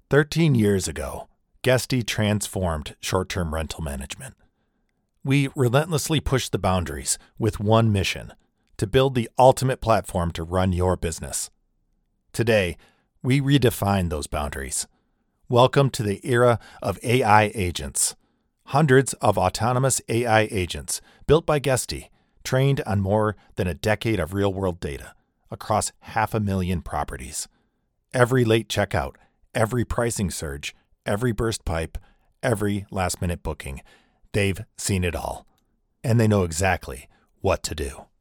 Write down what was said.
13 years ago, Guesty transformed short-term rental management. We relentlessly pushed the boundaries with one mission: to build the ultimate platform to run your business. Today, we redefine those boundaries. Welcome to the era of AI agents. Hundreds of autonomous AI agents built by Guesty, trained on more than a decade of real-world data across 500,000 properties. Every late checkout, every pricing surge, every burst pipe, every last-minute booking. They've seen it all, and they know exactly what to do.